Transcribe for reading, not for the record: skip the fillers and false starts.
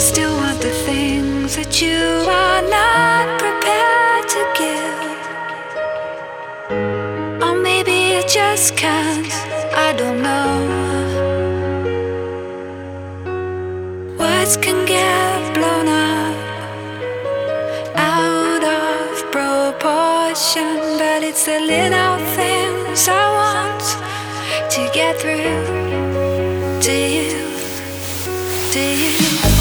still want the things that you are not prepared to give. Or maybe it just can't, I don't know. Words can get blown up out of proportion, but it's the little things I want to get through to you, to you.